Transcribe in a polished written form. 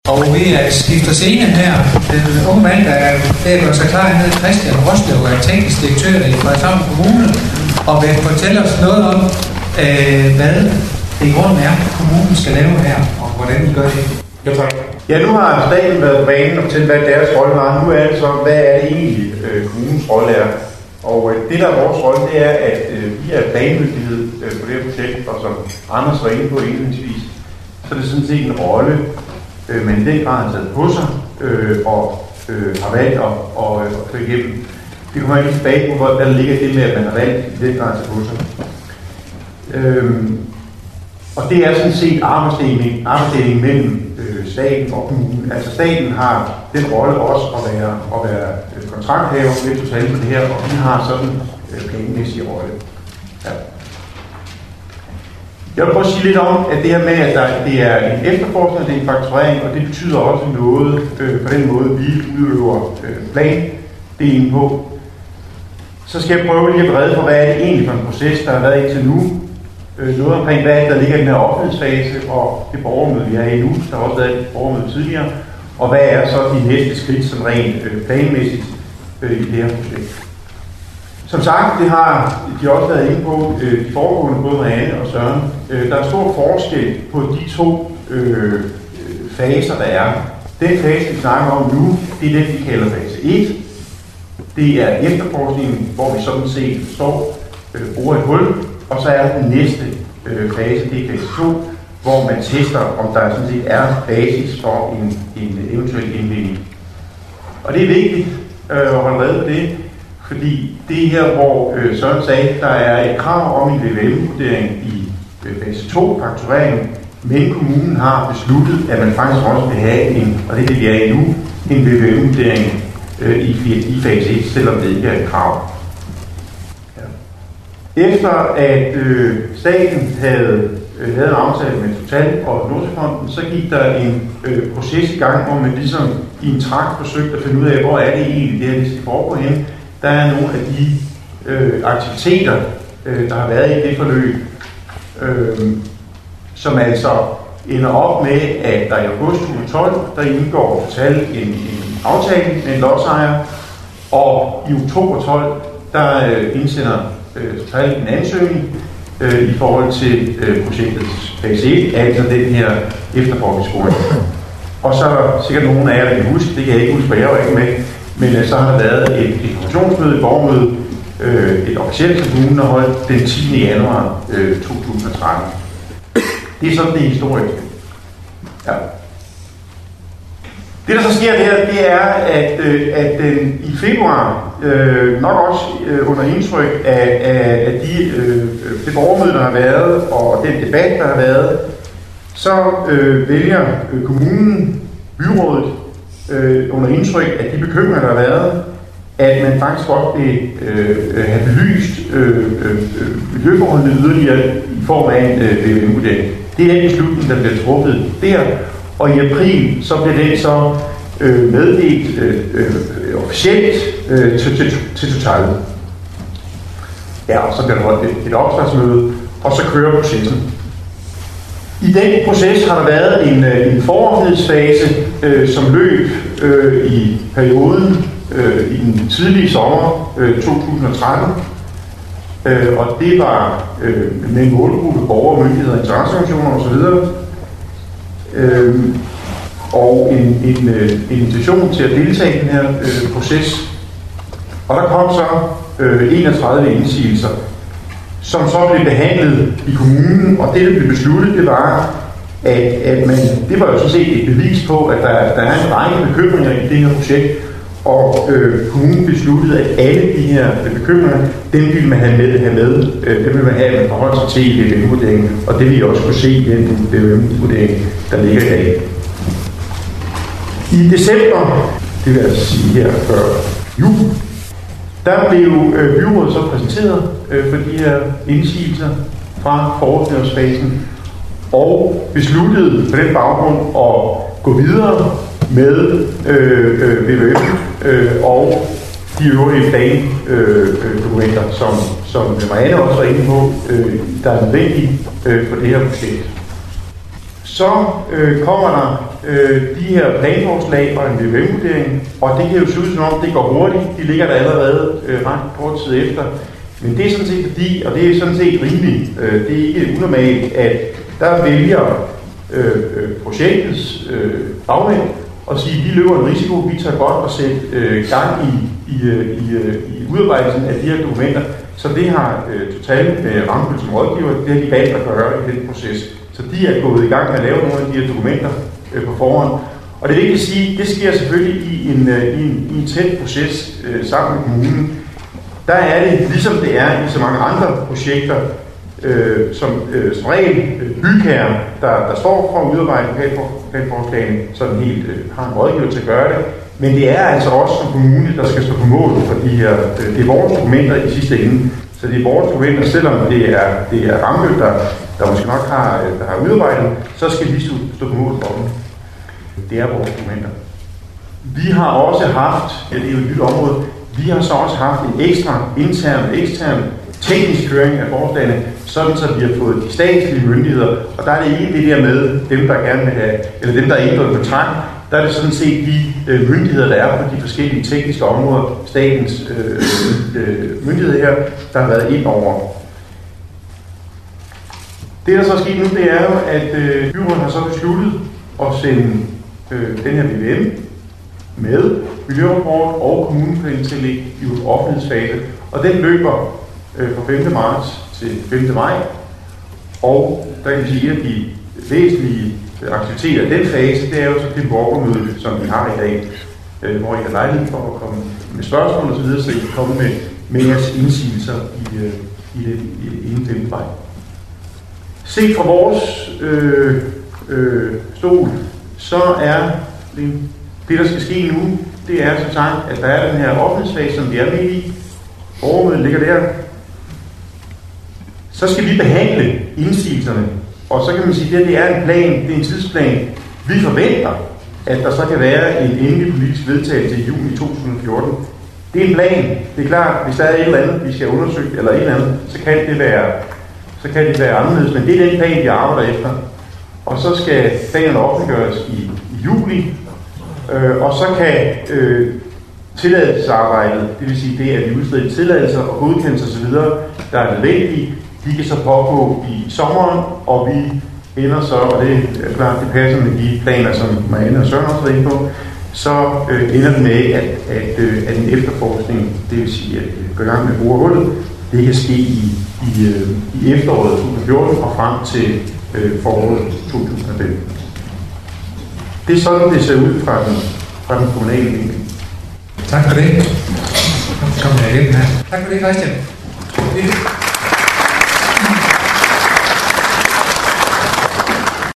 Og vi skifter scene her. Den unge mand, der er ved at gøre sig klar, hedder Christian Roslev, er teknisk direktør i Frederikshavn Kommune, og vil fortælle os noget om, hvad det i grunden er, kommunen skal lave her, og hvordan de gør det. Ja, tak. Ja, nu har staten været på banen og fortælle, hvad deres rolle var. Nu er det så, hvad er det egentlig, kommunens rolle er. Og det, der er vores rolle, det er, at vi er planmyndighed på det her projekt, og som Anders var inde på indledningsvis, så er det sådan set en rolle, man i den grad har taget på sig og har valgt at køre igennem. Vi kommer ikke tilbage på, hvad der ligger det med, at man har valgt i den grad at tage på sig. Og det er sådan set arbejdsdeling mellem staten og kommunen. Altså staten har den rolle også at være kontrakthaver med Total på det her, og vi har sådan en planmæssig rolle. Ja. Jeg vil prøve at sige lidt om, at det her med, at det er en efterforskning, det er en fakturering, og det betyder også noget på den måde, vi udøver plandelen på. Så skal jeg prøve lige at redde for, hvad er det egentlig for en proces, der har været indtil nu. Noget omkring, hvad der ligger i den her offentlighedsfase, og det borgermøde, vi er i nu. Der har også været et borgermøde tidligere. Og hvad er så de næste skridt, som rent planmæssigt i det her projekt. Som sagt, det har de også været inde på, de foregående, både Marianne og Søren. Der er stor forskel på de to faser, der er. Den fase, vi snakker om nu, det er den, vi kalder fase 1. Det er efterforskningen, hvor vi sådan set står over et hul. Og så er den næste fase, det er fase 2, hvor man tester, om der sådan set er basis for en eventuel indvinding. Og det er vigtigt at holde rede på det, fordi det er her, hvor Søren sagde, der er et krav om en VVM-vurdering i fase 2, fakturering, men kommunen har besluttet, at man faktisk også vil have en, og det er det, vi er i nu, en VVM-vurdering i fase 1, selvom det ikke er et krav. Efter at staten havde lavet en aftale med Total og Nordsøfonden, så gik der en proces i gang, hvor man ligesom i en trakt forsøgte at finde ud af, hvor er det egentlig, det her det skal foregå hen. Der er nogle af de aktiviteter, der har været i det forløb, som altså ender op med, at der i august 2012, der indgår Total en aftale med en lodsejer, og i oktober 12, der indsender Total en ansøgning i forhold til projektets fase 1, altså den her efterforskningsskole. Og så er der sikkert nogen af jer, der kan huske, det kan jeg ikke huske, for jeg var ikke med, men så har der været et informationsmøde, et borgermøde, et officielt, som kommunen har holdt den 10. januar 2013. Det er sådan det historiske. Ja. Det, der så sker der, det er, at i februar, nok også under indtryk af det borgermøde, der har været, og den debat, der har været, så vælger kommunen, byrådet, under indtryk af de bekymringer, der har været, at man faktisk godt vil have belyst miljøforholdene yderligere i form af en VVM-vurdering. Det er en beslutning, der bliver truffet der, og i april så bliver den så meddelt officielt til Total. Ja, og så bliver der holdt et opstartsmøde, og så kører processen. I den proces har der været en foroffentlighedsfase, som løb i perioden i den tidlige sommer 2013. Og det var med en målgruppe borgere, myndigheder, interesseorganisationer osv. Og en invitation til at deltage i den her proces. Og der kom så 31 indsigelser, som så blev behandlet i kommunen, og det, der blev besluttet, det var, at man, det var jo sådan set et bevis på, at der er en række bekymringer i det her projekt, og kommunen besluttede, at alle de her bekymringer, dem ville man have med, dem ville man have, at man forholdt sig til i VVM-vurderingen, og det vil I også kunne se i den VVM-vurdering, der ligger i dag. I december, det vil jeg altså sige her før jul, der blev byrådet så præsenteret for de her indsigelser fra forordningsfasen og besluttede på den baggrund at gå videre med VVM og de øvrige plandokumenter, som Marianne også var inde på, der er nødvendige for det her projekt. Så kommer der de her planforslag og en VVM-vurdering, og det kan jo se ud som om, det går hurtigt. De ligger der allerede ret kort tid efter. Men det er sådan set fordi, og det er sådan set rimeligt, det er ikke unormalt, at der vælger projektets bagmænd og sige, at vi løber en risiko, vi tager godt og sætte gang i udarbejdelsen af de her dokumenter. Så det har Total med Rambøll som rådgiver, det har de valgt at gøre i den proces. Så de er gået i gang med at lave nogle af de her dokumenter på forhånd. Og det er vigtigt at sige, det sker selvfølgelig i en tæt proces sammen med kommunen. Der er det, ligesom det er i så mange andre projekter, som regel bygherrer, der står for at udarbejde planforslagene, som helt har en rådgiver til at gøre det. Men det er altså også som kommune, der skal stå på mål for de her, det er vores dokumenter i sidste ende. Så det er vores dokumenter, selvom det er Rambøll, der måske nok har udarbejdet, så skal vi stå på mål for dem. Det er vores dokumenter. Vi har også haft, det er jo et nyt område, vi har så også haft en ekstra intern og ekstern teknisk høring af forslagene, sådan så vi har fået de statslige myndigheder, og der er det ikke det der med dem, der gerne vil have, eller dem, der er indgået kontrakt, der er det sådan set de myndigheder, der er på de forskellige tekniske områder, statens myndigheder her, der har været ind over. Det, der så er sket nu, det er jo, at byrådet har så besluttet at sende den her VVM med miljørapport og kommuneplantillæg i offentlighedsfase, og den løber fra 5. marts til 5. maj, og der kan vi sige, at de væsentlige aktiviteter i den fase, det er jo så det borgermøde, som vi har i dag, hvor I har lejlighed for at komme med spørgsmål og så videre, så I kan komme med jeres indsigelser inden 5. maj. Set fra vores stol, så er det, der skal ske nu, det er som sagt, at der er den her offentlighedsfase, som vi er med i. Borgermødet ligger der. Så skal vi behandle indsigelserne. Og så kan man sige, at det er en plan, det er en tidsplan. Vi forventer, at der så kan være en endelig politisk vedtagelse i juni 2014. Det er en plan. Det er klart, hvis der er et eller andet, vi skal undersøge, eller et eller andet, så kan det være anderledes. Men det er den plan, vi arbejder efter. Og så skal planerne offentliggøres i juli. Og så kan tilladelsesarbejdet, det vil sige det, at vi udsteder tilladelser og godkendelser osv., der er nødvendige, de kan så pågå i sommeren, og vi ender så, og det er klart, det passer med de planer, som Marianne og Søren også var inde på, så ender det med, at en efterforskning, det vil sige at gå i gang med brugerhullet, det kan ske i efteråret 2014 og frem til foråret 2015. Det er sådan, det ser ud fra den kommunale mening. Tak for det. Kom her. Tak for det, Christian.